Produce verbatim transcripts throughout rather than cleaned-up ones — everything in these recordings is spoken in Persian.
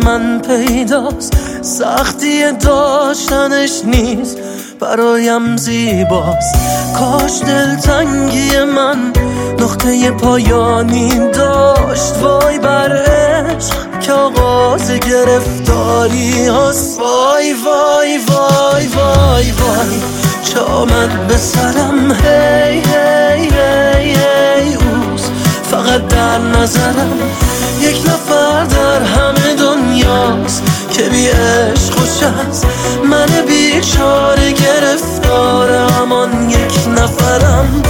من پیداست، سختی داشتنش نیست برایم زیباست. کاش دلتنگی من نقطه پایانی داشت، وای بر عشق که آغاز گرفتاری هست. وای وای وای وای وای چه آمد به سرم، هی هی هی هی اوز فقط در نظرم. یک نفر در همه دنیاست که بی عشق خوش است، من بیچاره گرفتار همان یک نفرم.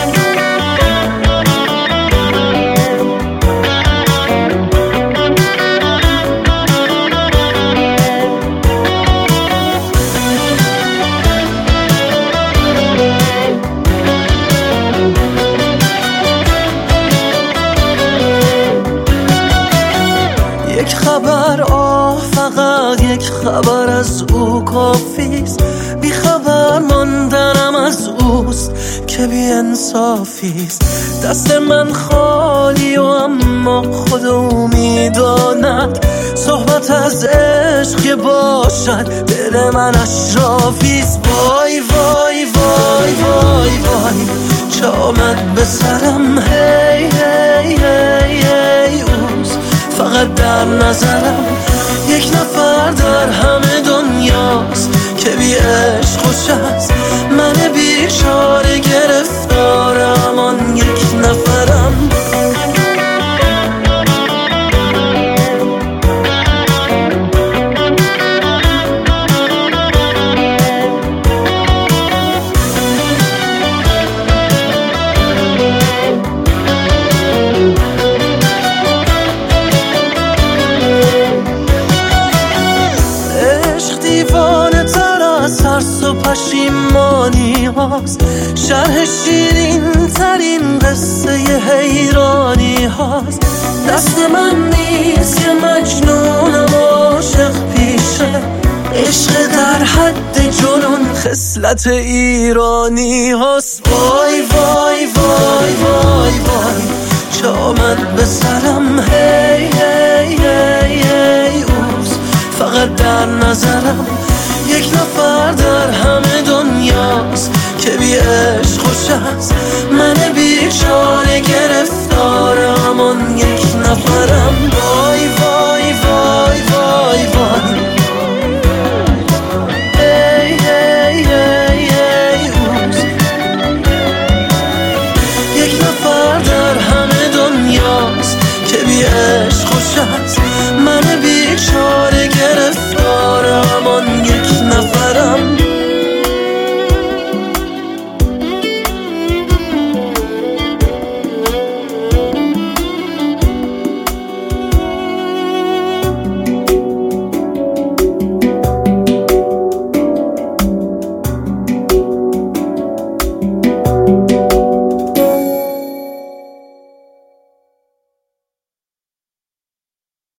یک خبر، آه فقط یک خبر از او کافیست. بی خبر ماندنم از اوست که بی انصافیست. دست من خالی و اما خود او میداند، صحبت از عشق که باشد دل من اشرافیست. وای وای وای وای وای چه آمد به سرم، هی هی هی هی اوز فقط در نظرم. یک نفر در همه دنیاست که بی عشق خوش است، من بیچاره گرفتار همان یک نفرم. دیوانه تر از ترس و پشیمانی هاست، شرح شیرین ترین قصه حیرانی هاست. دست من نیست که مجنونم عاشق پیشه، عشق در حد جنون خصلت ایرانی هاست. وای وای وای وای وای چه آمد به سرم، هی هی هی هی اوز فقط در نظرم. یک نفر در همه دنیاست که بی عشق خوش است، من بیچاره